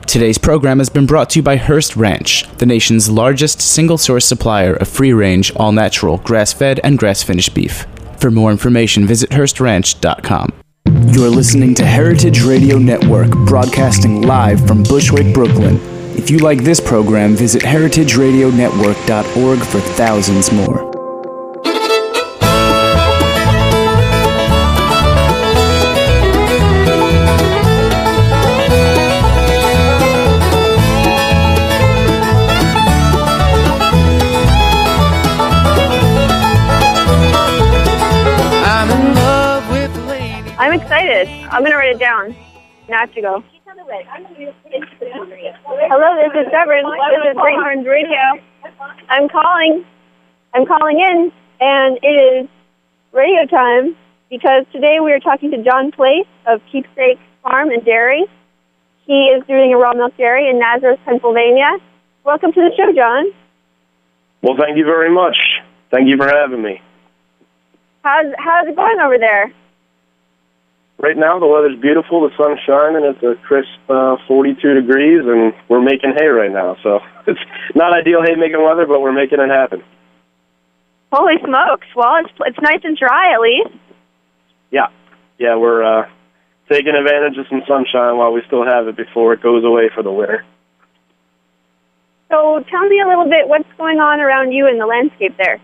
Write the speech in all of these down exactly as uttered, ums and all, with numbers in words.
Today's program has been brought to you by Hearst Ranch, the nation's largest single-source supplier of free-range, all-natural, grass-fed, and grass-finished beef. For more information, visit Hearst Ranch dot com. You're listening to Heritage Radio Network, broadcasting live from Bushwick, Brooklyn. If you like this program, visit heritage radio network dot org for thousands more. I'm excited. I'm going to write it down. Now I have to go. Hello, this is Severn. This is Great Horns Radio. I'm calling. I'm calling in, and it is radio time because today we are talking to John Place of Keepsake Farm and Dairy. He is doing a raw milk dairy in Nazareth, Pennsylvania. Welcome to the show, John. Well, thank you very much. Thank you for having me. How's how's it going over there? Right now, the weather's beautiful, the sun's shining, it's a crisp uh, forty-two degrees, and we're making hay right now. So it's not ideal hay-making weather, but we're making it happen. Holy smokes. Well, it's it's nice and dry, at least. Yeah. Yeah, we're uh, taking advantage of some sunshine while we still have it before it goes away for the winter. So tell me a little bit what's going on around you in the landscape there.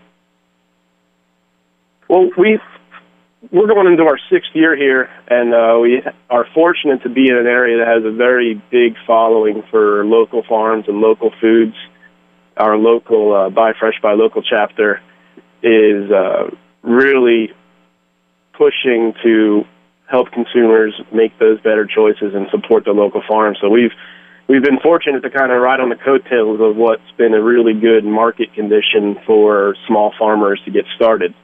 Well, we've We're going into our sixth year here, and uh, we are fortunate to be in an area that has a very big following for local farms and local foods. Our local uh, Buy Fresh, Buy Local chapter is uh, really pushing to help consumers make those better choices and support the local farms. So we've we've been fortunate to kind of ride on the coattails of what's been a really good market condition for small farmers to get started.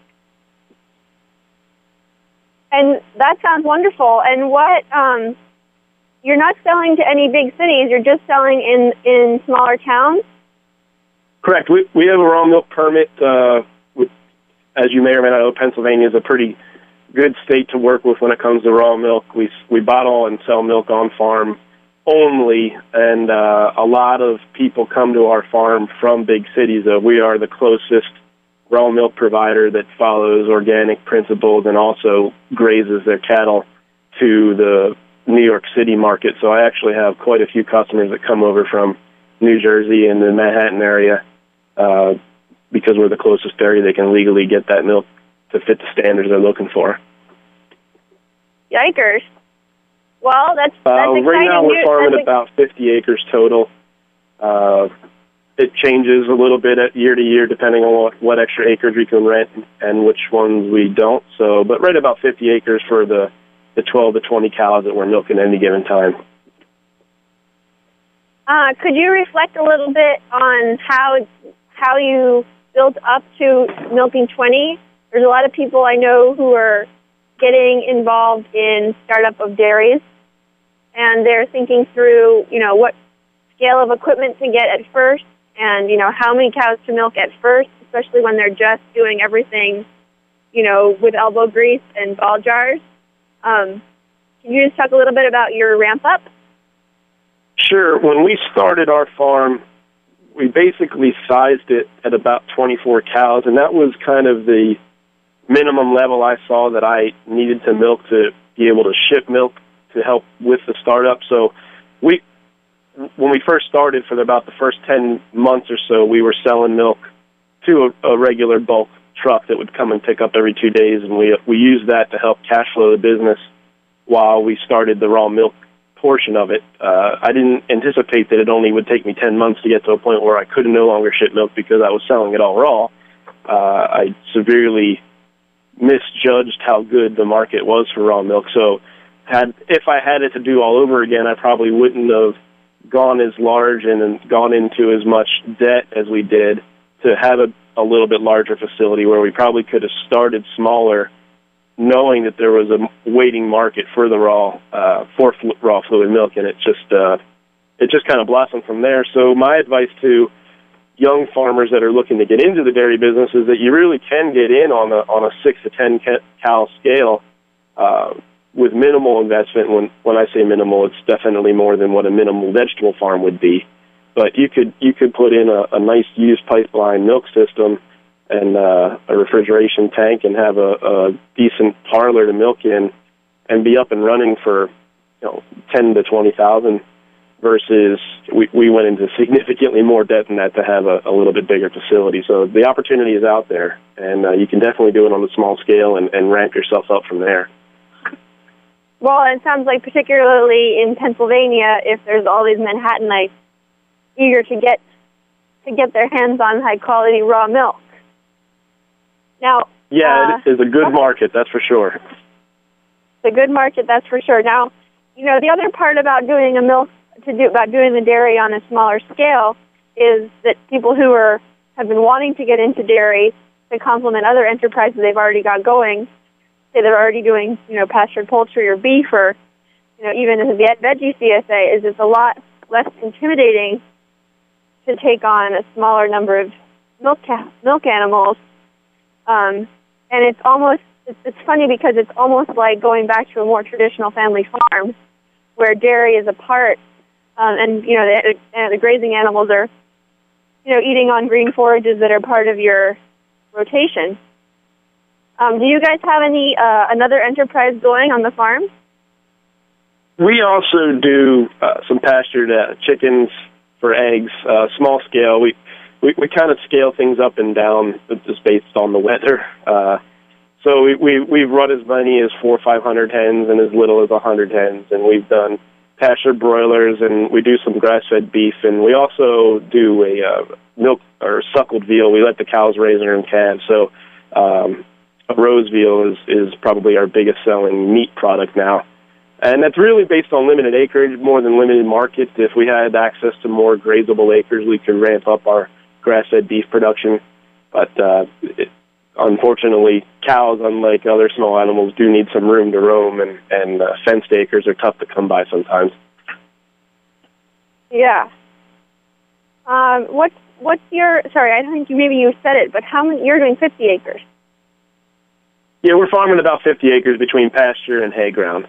And that sounds wonderful. And what, um, you're not selling to any big cities, you're just selling in, in smaller towns? Correct. We we have a raw milk permit. Uh, with, as you may or may not know, Pennsylvania is a pretty good state to work with when it comes to raw milk. We we bottle and sell milk on farm only, and uh, a lot of people come to our farm from big cities. Uh, we are the closest raw milk provider that follows organic principles and also grazes their cattle to the New York City market. So I actually have quite a few customers that come over from New Jersey and the Manhattan area uh, because we're the closest area they can legally get that milk to fit the standards they're looking for. Yikers. Well, that's, that's uh, exciting. Right now we're farming that's about fifty acres total. Uh, It changes a little bit at year to year depending on what, what extra acres we can rent and which ones we don't. So, but right about fifty acres for the, the twelve to twenty cows that we're milking at any given time. Uh, could you reflect a little bit on how how you built up to milking twenty? There's a lot of people I know who are getting involved in startup of dairies, and they're thinking through, you know, what scale of equipment to get at first, and, you know, how many cows to milk at first, especially when they're just doing everything, you know, with elbow grease and ball jars. Um, can you just talk a little bit about your ramp-up? Sure. When we started our farm, we basically sized it at about twenty-four cows, and that was kind of the minimum level I saw that I needed to milk to be able to ship milk to help with the startup. So we... When we first started, for about the first ten months or so, we were selling milk to a, a regular bulk truck that would come and pick up every two days, and we we used that to help cash flow the business while we started the raw milk portion of it. Uh, I didn't anticipate that it only would take me ten months to get to a point where I could no longer ship milk because I was selling it all raw. Uh, I severely misjudged how good the market was for raw milk. So had if I had it to do all over again, I probably wouldn't have gone as large and gone into as much debt as we did to have a, a little bit larger facility where we probably could have started smaller, knowing that there was a waiting market for the raw uh, for fl- raw fluid milk, and it just uh, it just kind of blossomed from there. So my advice to young farmers that are looking to get into the dairy business is that you really can get in on a on a six to ten cow scale. Uh, with minimal investment. When when I say minimal, it's definitely more than what a minimal vegetable farm would be. But you could you could put in a, a nice used pipeline milk system and uh, a refrigeration tank and have a, a decent parlor to milk in, and be up and running for you know ten to twenty thousand. Versus we, we went into significantly more debt than that to have a, a little bit bigger facility. So the opportunity is out there, and uh, you can definitely do it on a small scale and, and ramp yourself up from there. Well, it sounds like particularly in Pennsylvania, if there's all these Manhattanites eager to get to get their hands on high quality raw milk. Now, yeah, uh, it is a good market, that's for sure. It's a good market, that's for sure. Now, you know, the other part about doing a milk to do about doing the dairy on a smaller scale is that people who are have been wanting to get into dairy to complement other enterprises they've already got going, say they're already doing, you know, pastured poultry or beef or, you know, even the veggie C S A, is it's a lot less intimidating to take on a smaller number of milk ca- milk animals. Um, and it's almost, it's, it's funny because it's almost like going back to a more traditional family farm where dairy is a part. Um, and, you know, the, uh, the grazing animals are, you know, eating on green forages that are part of your rotation. Um, do you guys have any uh, another enterprise going on the farm? We also do uh, some pastured uh, chickens for eggs, uh, small scale. We we, we kind of scale things up and down just based on the weather. Uh, so we, we, we've run as many as four or five hundred hens and as little as a hundred hens, and we've done pastured broilers, and we do some grass-fed beef, and we also do a uh, milk or suckled veal. We let the cows raise their own calves, so um, a rose veal is, is probably our biggest selling meat product now. And that's really based on limited acreage more than limited market. If we had access to more grazable acres, we could ramp up our grass-fed beef production. But uh, it, unfortunately, cows, unlike other small animals, do need some room to roam, and, and uh, fenced acres are tough to come by sometimes. Yeah. Um, what's what's your? Sorry, I think you, maybe you said it, but how many? You're doing fifty acres. Yeah, we're farming about fifty acres between pasture and hay ground.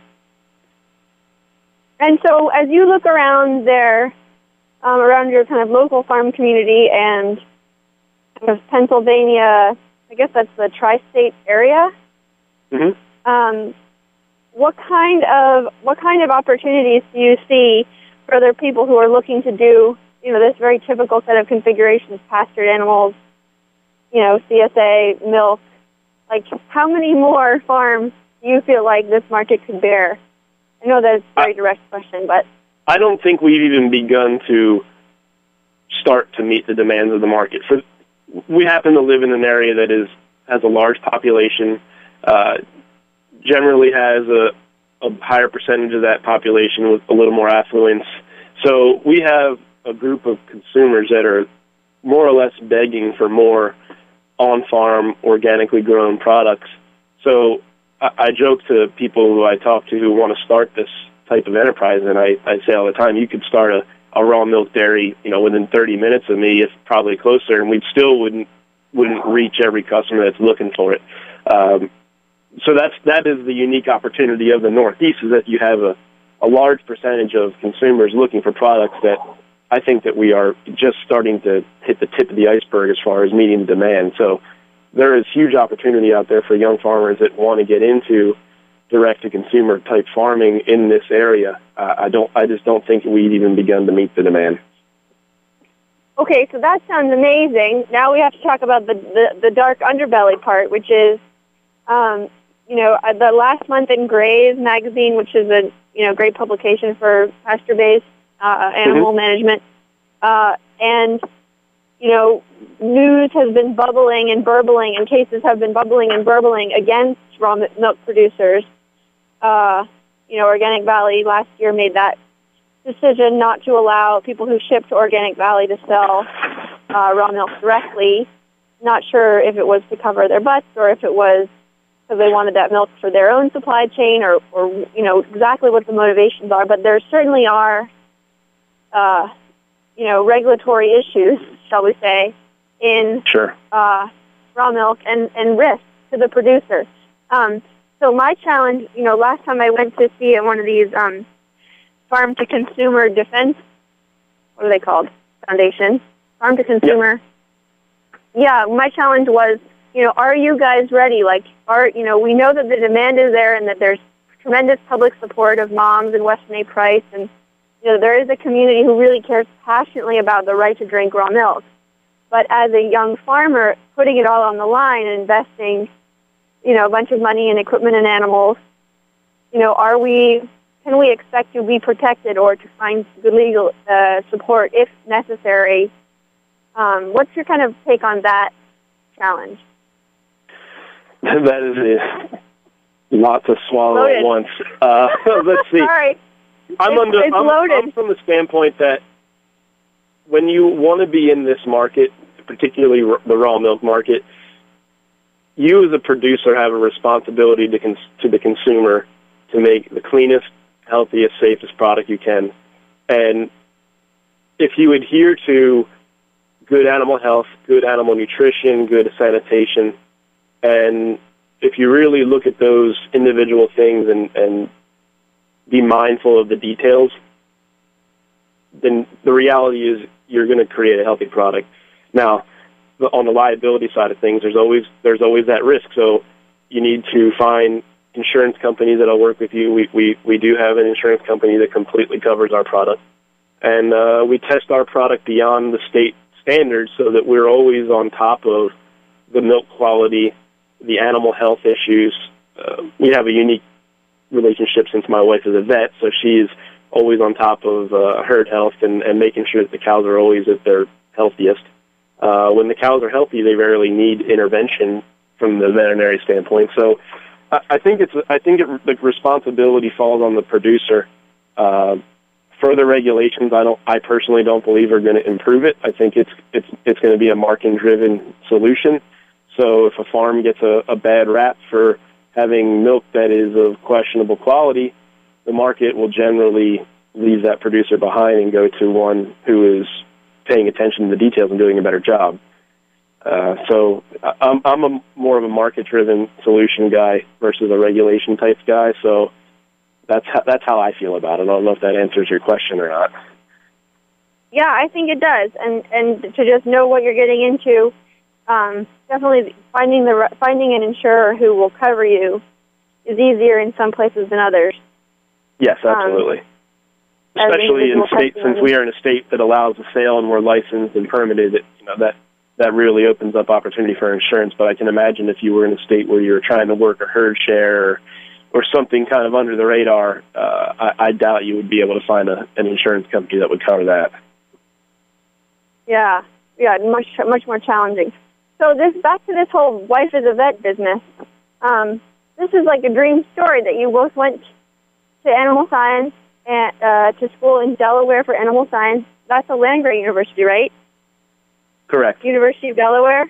And so, as you look around there, um, around your kind of local farm community and kind of Pennsylvania, I guess that's the tri-state area. Mm-hmm. Um, what kind of what kind of opportunities do you see for other people who are looking to do, you know, this very typical set of configurations: pastured animals, you know, C S A, milk? Like, how many more farms do you feel like this market could bear? I know that's a very direct question, but I don't think we've even begun to start to meet the demands of the market. For we happen to live in an area that is has a large population, uh, generally has a, a higher percentage of that population with a little more affluence. So we have a group of consumers that are more or less begging for more on-farm, organically grown products. So I, I joke to people who I talk to who want to start this type of enterprise, and I, I say all the time, you could start a, a raw milk dairy, you know, within thirty minutes of me, if probably closer, and we still wouldn't wouldn't reach every customer that's looking for it. Um, so that's that is the unique opportunity of the Northeast, is that you have a, a large percentage of consumers looking for products that I think that we are just starting to hit the tip of the iceberg as far as meeting the demand. So there is huge opportunity out there for young farmers that want to get into direct-to-consumer type farming in this area. Uh, I don't. I just don't think we've even begun to meet the demand. Okay, so that sounds amazing. Now we have to talk about the the, the dark underbelly part, which is, um, you know, the last month in Graze magazine, which is a you know great publication for pasture-based uh, animal mm-hmm. management, uh, and you know, news has been bubbling and burbling, and cases have been bubbling and burbling against raw milk producers. Uh, you know, Organic Valley last year made that decision not to allow people who ship to Organic Valley to sell uh, raw milk directly. Not sure if it was to cover their butts or if it was because they wanted that milk for their own supply chain, or, or you know, exactly what the motivations are. But there certainly are, uh, you know, regulatory issues, shall we say, in sure. uh, raw milk and, and risk to the producer. Um, so my challenge, you know, last time I went to see one of these um, farm-to-consumer defense, what are they called? Foundation. Farm-to-consumer. Yeah. yeah, my challenge was, you know, are you guys ready? Like, are, you know, we know that the demand is there and that there's tremendous public support of moms and Weston A. Price, and, you know, there is a community who really cares passionately about the right to drink raw milk. But as a young farmer, putting it all on the line and investing, you know, a bunch of money in equipment and animals, you know, are we, can we expect to be protected or to find good legal uh, support if necessary? Um, what's your kind of take on that challenge? That is a lot to swallow loaded. at once. Uh, let's see. Sorry. I'm, it's, under, it's I'm, loaded. I'm from the standpoint that when you want to be in this market, particularly r- the raw milk market, you as a producer have a responsibility to, cons- to the consumer to make the cleanest, healthiest, safest product you can. And if you adhere to good animal health, good animal nutrition, good sanitation, and if you really look at those individual things and, and be mindful of the details, then the reality is you're going to create a healthy product. Now, on the liability side of things, there's always there's always that risk. So you need to find insurance companies that'll work with you. We we, we do have an insurance company that completely covers our product, and uh, we test our product beyond the state standards so that we're always on top of the milk quality, the animal health issues. Uh, we have a unique relationship since my wife is a vet, so she is always on top of uh, herd health and, and making sure that the cows are always at their healthiest. Uh, when the cows are healthy, they rarely need intervention from the veterinary standpoint. So I, I think it's I think it, the responsibility falls on the producer. Uh, further regulations, I don't I personally don't believe are going to improve it. I think it's it's it's going to be a market-driven solution. So if a farm gets a, a bad rap for having milk that is of questionable quality, the market will generally leave that producer behind and go to one who is paying attention to the details and doing a better job. Uh, so I'm, I'm a, more of a market-driven solution guy versus a regulation-type guy, so that's how, that's how I feel about it. I don't know if that answers your question or not. Yeah, I think it does, and and to just know what you're getting into, um, definitely finding the finding an insurer who will cover you is easier in some places than others. Yes, absolutely. Um, Especially in states, since we are in a state that allows the sale and we're licensed and permitted, it, you know, that that really opens up opportunity for insurance. But I can imagine if you were in a state where you were trying to work a herd share or, or something kind of under the radar, uh, I, I doubt you would be able to find a, an insurance company that would cover that. Yeah, yeah, much much more challenging. So this back to this whole wife is a vet business. Um, this is like a dream story that you both went to animal science and uh, to school in Delaware for animal science. That's a land-grant university, right? Correct. University of Delaware?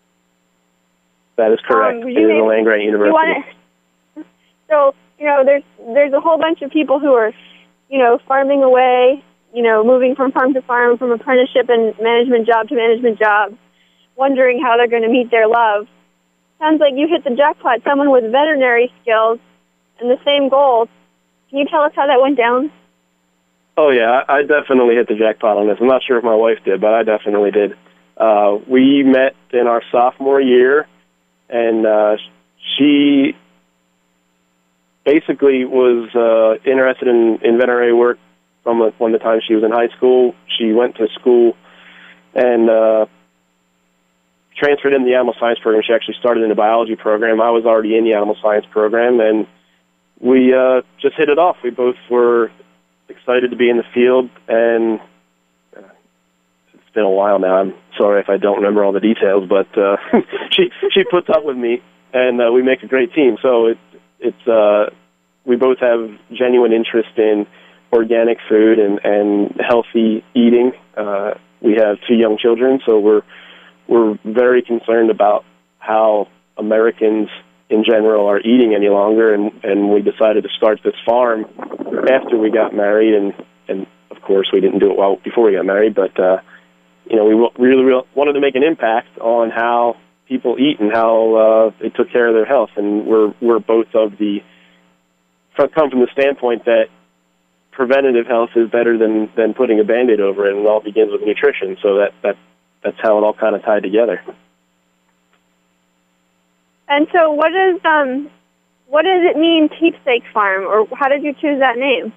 That is correct. Um, it is a land-grant university. Wanna, so, you know, there's there's a whole bunch of people who are, you know, farming away, you know, moving from farm to farm, from apprenticeship and management job to management job, wondering how they're going to meet their love. Sounds like you hit the jackpot. Someone with veterinary skills and the same goals. Can you tell us how that went down? Oh, yeah, I definitely hit the jackpot on this. I'm not sure if my wife did, but I definitely did. Uh, we met in our sophomore year, and uh, she basically was uh, interested in, in veterinary work from the, from the time she was in high school. She went to school and uh, transferred in the animal science program. She actually started in the biology program. I was already in the animal science program, and we uh, just hit it off. We both were excited to be in the field, and uh, it's been a while now. I'm sorry if I don't remember all the details, but uh, she she puts up with me, and uh, we make a great team. So it, it's uh, we both have genuine interest in organic food and, and healthy eating. Uh, we have two young children, so we're we're very concerned about how Americans in general are eating any longer, and, and we decided to start this farm after we got married, and, and of course we didn't do it well before we got married, but uh, you know, we really, really wanted to make an impact on how people eat and how uh, they took care of their health. And we're we're both of the come from the standpoint that preventative health is better than, than putting a Band-Aid over it, and it all begins with nutrition. So that, that that's how it all kind of tied together. And so, what does um, what does it mean, Keepsake Farm, or how did you choose that name?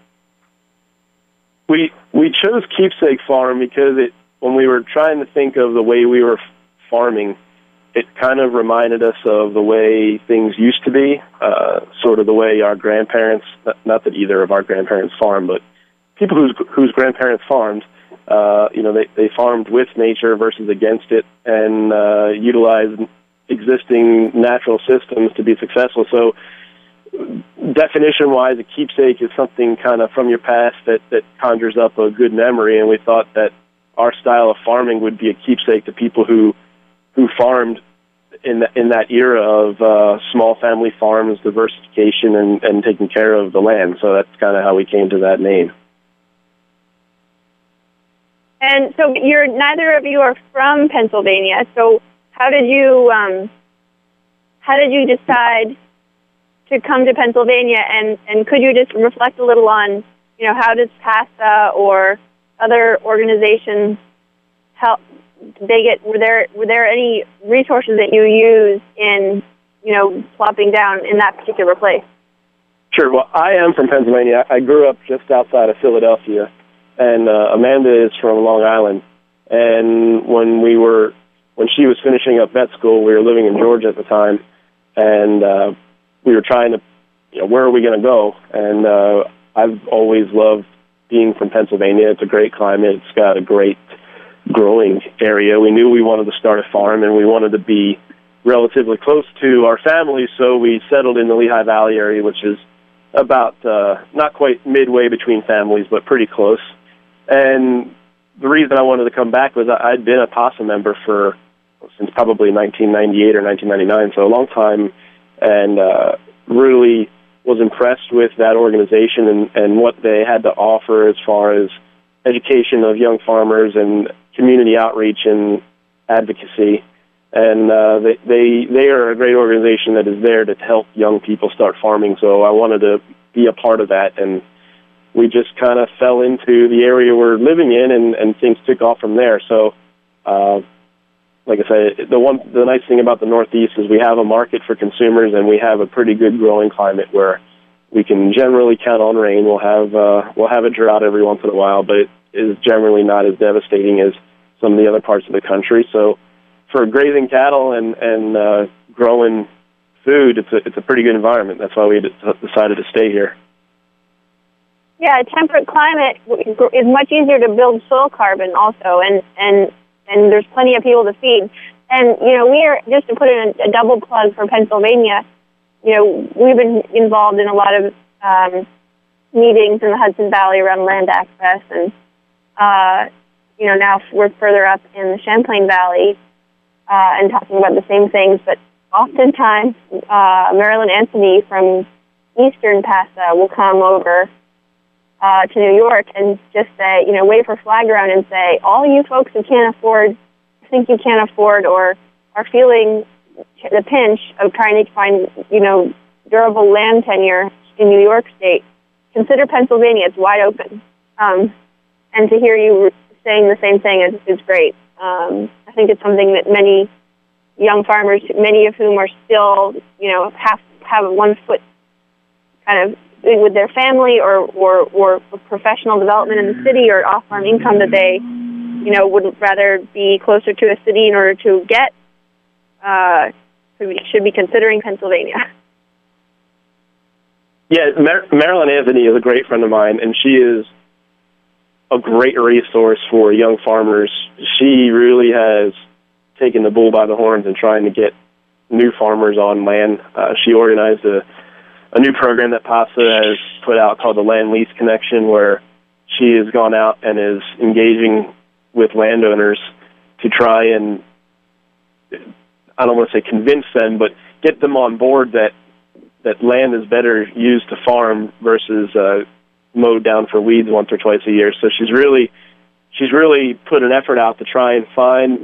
We we chose Keepsake Farm because it when we were trying to think of the way we were farming, it kind of reminded us of the way things used to be, uh, sort of the way our grandparents, not that either of our grandparents farmed, but people whose whose grandparents farmed, uh, you know, they, they farmed with nature versus against it, and uh, utilized existing natural systems to be successful. So definition-wise, a keepsake is something kind of from your past that, that conjures up a good memory, and we thought that our style of farming would be a keepsake to people who who farmed in the, in that era of uh, small family farms, diversification, and, and taking care of the land. So that's kind of how we came to that name. And so you're neither of you are from Pennsylvania. So how did you um, how did you decide to come to Pennsylvania? And, and could you just reflect a little on, you know, how does PASA or other organizations help? They get were there were there any resources that you use in, you know, plopping down in that particular place? Sure. Well, I am from Pennsylvania. I grew up just outside of Philadelphia, and uh, Amanda is from Long Island. And when we were when she was finishing up vet school, we were living in Georgia at the time, and uh, we were trying to, you know, where are we going to go? And uh, I've always loved being from Pennsylvania. It's a great climate. It's got a great growing area. We knew we wanted to start a farm, and we wanted to be relatively close to our family, so we settled in the Lehigh Valley area, which is about uh, not quite midway between families, but pretty close. And the reason I wanted to come back was I'd been a PASA member for since probably nineteen ninety-eight or nineteen ninety-nine, so a long time, and uh, really was impressed with that organization and, and what they had to offer as far as education of young farmers and community outreach and advocacy. And uh, they, they they are a great organization that is there to help young people start farming, so I wanted to be a part of that. And we just kind of fell into the area we're living in, and, and things took off from there. So, uh, like I said, the one the nice thing about the Northeast is we have a market for consumers, and we have a pretty good growing climate where we can generally count on rain. We'll have uh, we'll have a drought every once in a while, but it is generally not as devastating as some of the other parts of the country. So for grazing cattle and, and uh, growing food, it's a, it's a pretty good environment. That's why we decided to stay here. Yeah, a temperate climate is much easier to build soil carbon also, and, and, and there's plenty of people to feed. And, you know, we are, just to put in a, a double plug for Pennsylvania, you know, we've been involved in a lot of um, meetings in the Hudson Valley around land access, and uh, you know, now we're further up in the Champlain Valley uh, and talking about the same things, but oftentimes uh, Marilyn Anthony from Eastern PASA will come over uh, to New York and just say, you know, wave her flag around and say, all you folks who can't afford, think you can't afford, or are feeling the pinch of trying to find, you know, durable land tenure in New York State, consider Pennsylvania. It's wide open. Um, and to hear you saying the same thing is, is great. Um, I think it's something that many young farmers, many of whom are still, you know, have have one foot kind of with their family or, or, or professional development in the city or off-farm income, that they, you know, would rather be closer to a city in order to get, uh, should be considering Pennsylvania. Yeah, Mar- Marilyn Anthony is a great friend of mine, and she is a great resource for young farmers. She really has taken the bull by the horns and trying to get new farmers on land. Uh, she organized a, a new program that PASA has put out called the Land Lease Connection, where she has gone out and is engaging with landowners to try and, I don't want to say convince them, but get them on board that that land is better used to farm versus uh, mowed down for weeds once or twice a year. So she's really she's really put an effort out to try and find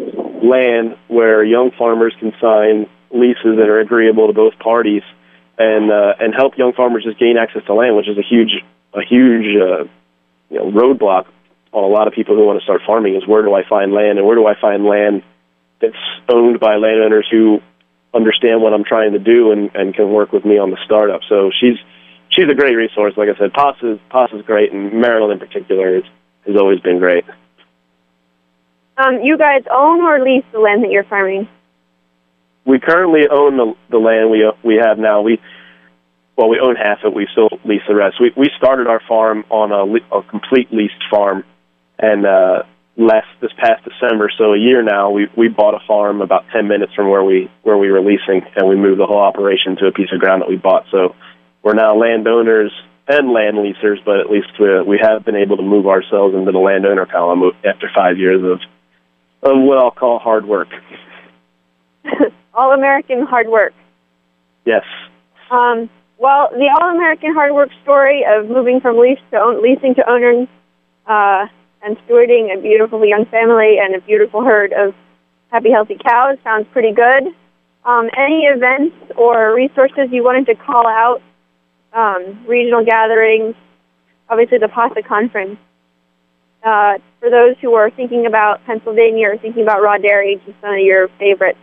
land where young farmers can sign leases that are agreeable to both parties, and uh, and help young farmers just gain access to land, which is a huge a huge uh, you know roadblock on a lot of people who want to start farming. Is where do I find land, and where do I find land that's owned by landowners who understand what I'm trying to do and, and can work with me on the startup. So she's she's a great resource. Like I said, P A S is, P A S is great, and Marilyn in particular is, has always been great. Um, you guys own or lease the land that you're farming? We currently own the the land we we have now. We well, we own half of it. We still lease the rest. We we started our farm on a, a complete leased farm, and uh, last this past December, so a year now, we we bought a farm about ten minutes from where we where we were leasing, and we moved the whole operation to a piece of ground that we bought. So we're now landowners and land leasers, but at least we we have been able to move ourselves into the landowner column after five years of of what I'll call hard work. All-American hard work. Yes. Um, well, the All-American hard work story of moving from lease to own, leasing to owning uh, and stewarding a beautiful young family and a beautiful herd of happy, healthy cows sounds pretty good. Um, any events or resources you wanted to call out, um, regional gatherings, obviously the P A S A conference, uh, for those who are thinking about Pennsylvania or thinking about raw dairy, just some of your favorites?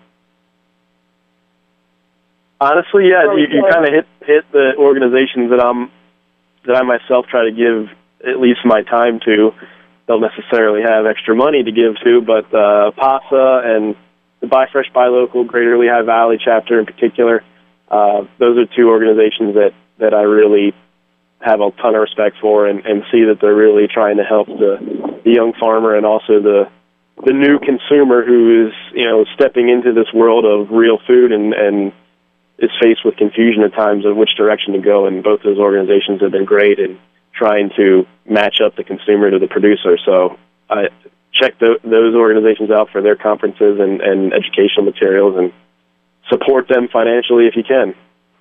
Honestly, yeah, you, you kind of hit hit the organizations that I'm that I myself try to give at least my time to. Don't necessarily have extra money to give to, but uh, P A S A and the Buy Fresh, Buy Local Greater Lehigh Valley chapter in particular, uh, those are two organizations that, that I really have a ton of respect for, and, and see that they're really trying to help the, the young farmer and also the the new consumer who is, you know, stepping into this world of real food and, and is faced with confusion at times of which direction to go. And both those organizations have been great in trying to match up the consumer to the producer. So I check the, those organizations out for their conferences and, and educational materials, and support them financially if you can.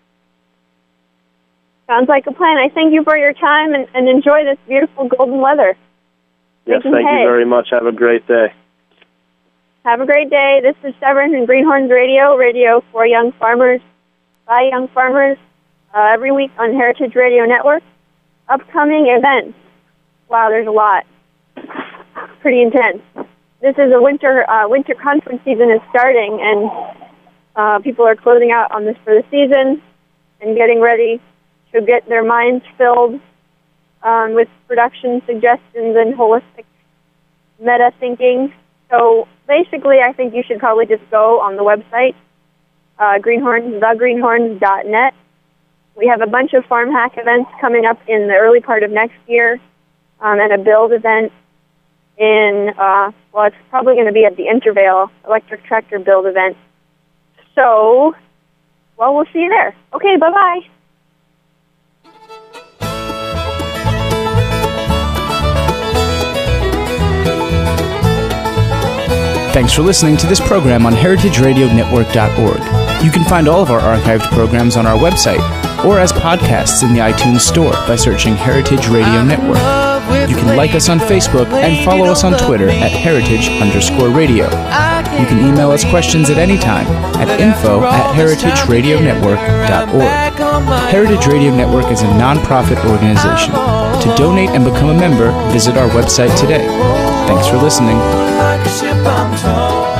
Sounds like a plan. I thank you for your time, and, and enjoy this beautiful golden weather. Yes, thank you very much. Have a great day. Have a great day. This is Severance and Greenhorns Radio, radio for young farmers, by young farmers, uh, every week on Heritage Radio Network. Upcoming events. Wow, there's a lot. Pretty intense. This is a winter uh, winter conference season is starting, and uh, people are closing out on this for the season and getting ready to get their minds filled um, with production suggestions and holistic meta thinking. So basically, I think you should probably just go on the website, uh, greenhorns, the greenhorns dot net. We have a bunch of farm hack events coming up in the early part of next year, um, and a build event in, uh, well, it's probably going to be at the Intervale electric tractor build event. So, well, we'll see you there. Okay, bye-bye. Thanks for listening to this program on heritage radio network dot org. You can find all of our archived programs on our website or as podcasts in the iTunes Store by searching Heritage Radio Network. You can like us on Facebook and follow us on Twitter at heritage underscore radio. You can email us questions at any time at info at heritage radio network dot org. Heritage Radio Network is a non-profit organization. To donate and become a member, visit our website today. Thanks for listening.